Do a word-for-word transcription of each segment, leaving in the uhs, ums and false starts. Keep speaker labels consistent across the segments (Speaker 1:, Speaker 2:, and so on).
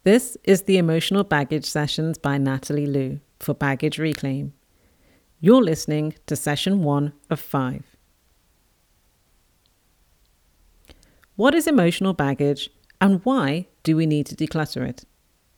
Speaker 1: This is the Emotional Baggage Sessions by Natalie Liu for Baggage Reclaim. You're listening to session one of five. What is emotional baggage and why do we need to declutter it?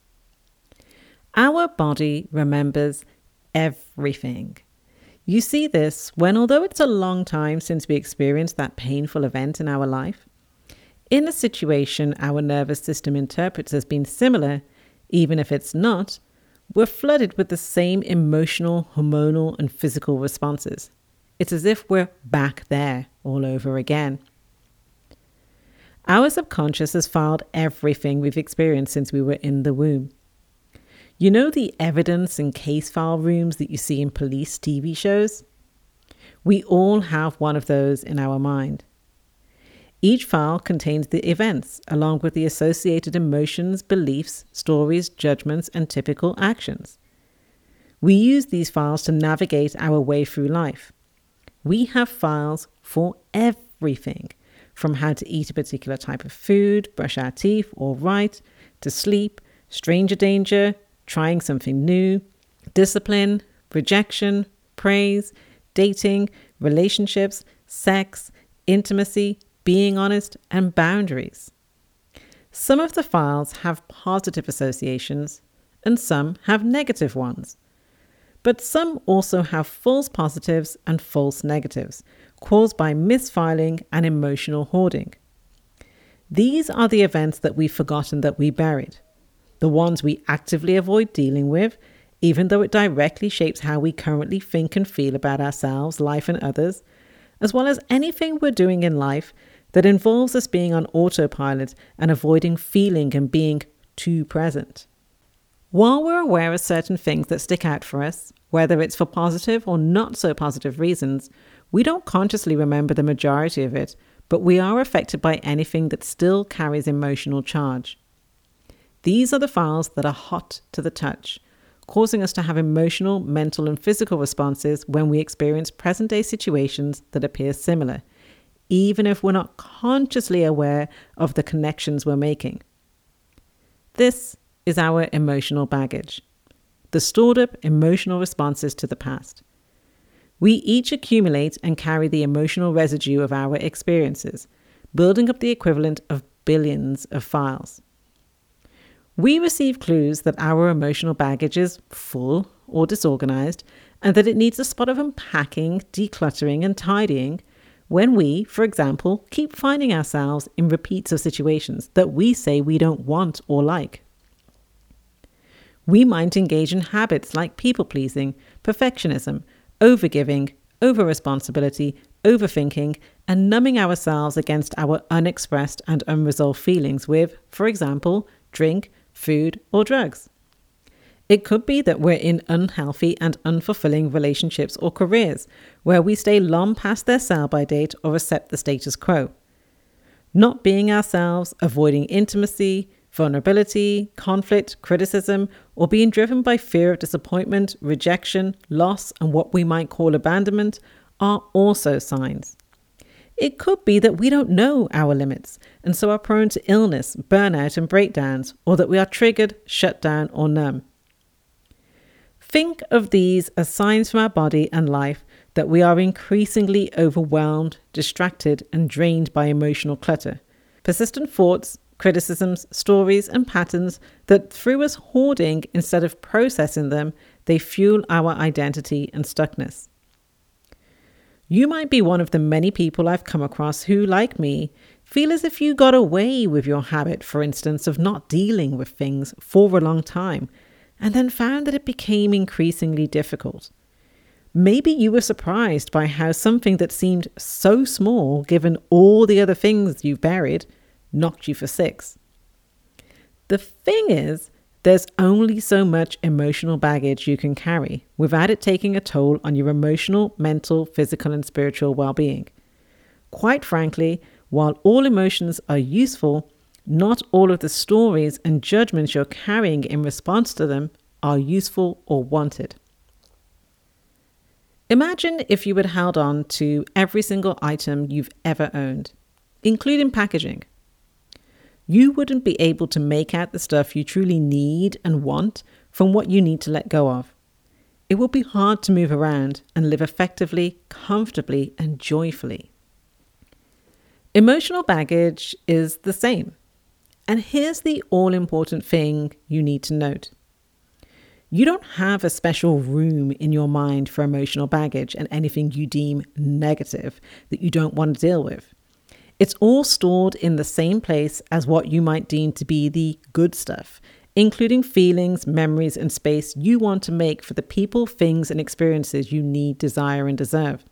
Speaker 1: Our body remembers everything. You see this when, although it's a long time since we experienced that painful event in our life, in a situation our nervous system interprets as being similar, even if it's not, we're flooded with the same emotional, hormonal, and physical responses. It's as if we're back there all over again. Our subconscious has filed everything we've experienced since we were in the womb. You know the evidence and case file rooms that you see in police T V shows? We all have one of those in our mind. Each file contains the events, along with the associated emotions, beliefs, stories, judgments, and typical actions. We use these files to navigate our way through life. We have files for everything, from how to eat a particular type of food, brush our teeth, or write, to sleep, stranger danger, trying something new, discipline, rejection, praise, dating, relationships, sex, intimacy, being honest, and boundaries. Some of the files have positive associations and some have negative ones. But some also have false positives and false negatives caused by misfiling and emotional hoarding. These are the events that we've forgotten that we buried, the ones we actively avoid dealing with, even though it directly shapes how we currently think and feel about ourselves, life, and others, as well as anything we're doing in life that involves us being on autopilot and avoiding feeling and being too present. While we're aware of certain things that stick out for us, whether it's for positive or not so positive reasons, we don't consciously remember the majority of it, but we are affected by anything that still carries emotional charge. These are the files that are hot to the touch, causing us to have emotional, mental, and physical responses when we experience present-day situations that appear similar, even if we're not consciously aware of the connections we're making. This is our emotional baggage, the stored up emotional responses to the past. We each accumulate and carry the emotional residue of our experiences, building up the equivalent of billions of files. We receive clues that our emotional baggage is full or disorganized, and that it needs a spot of unpacking, decluttering, and tidying when we, for example, keep finding ourselves in repeats of situations that we say we don't want or like. We might engage in habits like people-pleasing, perfectionism, overgiving, over-responsibility, overthinking, and numbing ourselves against our unexpressed and unresolved feelings with, for example, drink, food, or drugs. It could be that we're in unhealthy and unfulfilling relationships or careers where we stay long past their sell-by date or accept the status quo. Not being ourselves, avoiding intimacy, vulnerability, conflict, criticism, or being driven by fear of disappointment, rejection, loss, and what we might call abandonment are also signs. It could be that we don't know our limits and so are prone to illness, burnout, and breakdowns, or that we are triggered, shut down, or numb. Think of these as signs from our body and life that we are increasingly overwhelmed, distracted, and drained by emotional clutter, persistent thoughts, criticisms, stories, and patterns that through us hoarding instead of processing them, they fuel our identity and stuckness. You might be one of the many people I've come across who, like me, feel as if you got away with your habit, for instance, of not dealing with things for a long time, and then found that it became increasingly difficult. Maybe you were surprised by how something that seemed so small, given all the other things you've buried, knocked you for six. The thing is, there's only so much emotional baggage you can carry without it taking a toll on your emotional, mental, physical, and spiritual well-being. Quite frankly, while all emotions are useful, not all of the stories and judgments you're carrying in response to them are useful or wanted. Imagine if you had held on to every single item you've ever owned, including packaging. you wouldn't be able to make out the stuff you truly need and want from what you need to let go of. It will be hard to move around and live effectively, comfortably, and joyfully. Emotional baggage is the same. And here's the all-important thing you need to note. You don't have a special room in your mind for emotional baggage and anything you deem negative that you don't want to deal with. It's all stored in the same place as what you might deem to be the good stuff, including feelings, memories, and space you want to make for the people, things, and experiences you need, desire, and deserve.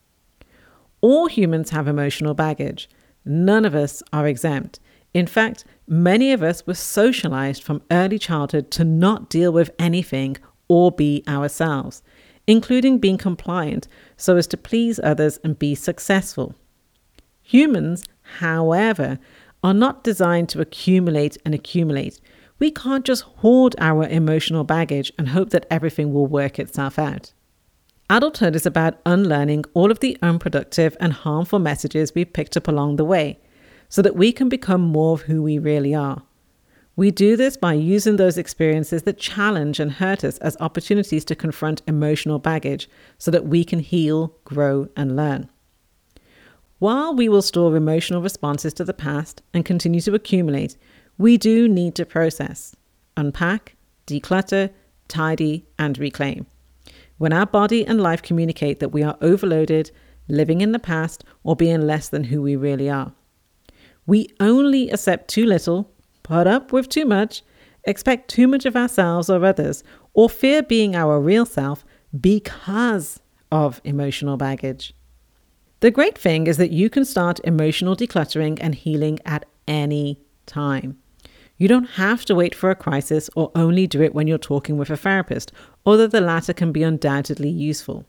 Speaker 1: All humans have emotional baggage. None of us are exempt. In fact, many of us were socialized from early childhood to not deal with anything or be ourselves, including being compliant so as to please others and be successful. Humans, however, are not designed to accumulate and accumulate. We can't just hoard our emotional baggage and hope that everything will work itself out. Adulthood is about unlearning all of the unproductive and harmful messages we've picked up along the way, so that we can become more of who we really are. We do this by using those experiences that challenge and hurt us as opportunities to confront emotional baggage so that we can heal, grow, and learn. While we will store emotional responses to the past and continue to accumulate, we do need to process, unpack, declutter, tidy, and reclaim. When our body and life communicate that we are overloaded, living in the past, or being less than who we really are. We only accept too little, put up with too much, expect too much of ourselves or others, or fear being our real self because of emotional baggage. The great thing is that you can start emotional decluttering and healing at any time. You don't have to wait for a crisis or only do it when you're talking with a therapist, although the latter can be undoubtedly useful.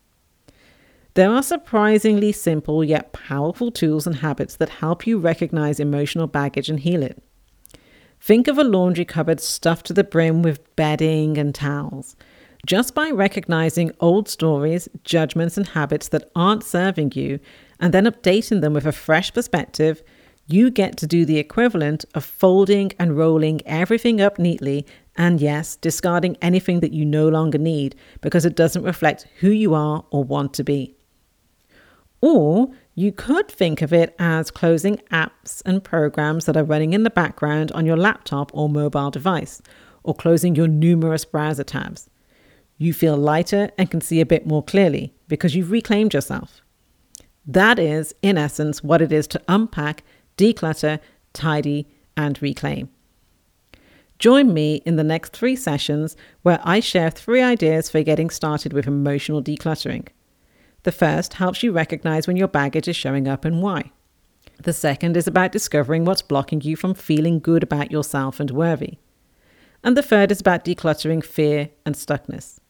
Speaker 1: There are surprisingly simple yet powerful tools and habits that help you recognize emotional baggage and heal it. Think of a laundry cupboard stuffed to the brim with bedding and towels. Just by recognizing old stories, judgments, and habits that aren't serving you, and then updating them with a fresh perspective, you get to do the equivalent of folding and rolling everything up neatly, and yes, discarding anything that you no longer need because it doesn't reflect who you are or want to be. Or you could think of it as closing apps and programs that are running in the background on your laptop or mobile device, or closing your numerous browser tabs. You feel lighter and can see a bit more clearly because you've reclaimed yourself. That is, in essence, what it is to unpack, declutter, tidy, and reclaim. Join me in the next three sessions where I share three ideas for getting started with emotional decluttering. The first helps you recognize when your baggage is showing up and why. The second is about discovering what's blocking you from feeling good about yourself and worthy. And the third is about decluttering fear and stuckness.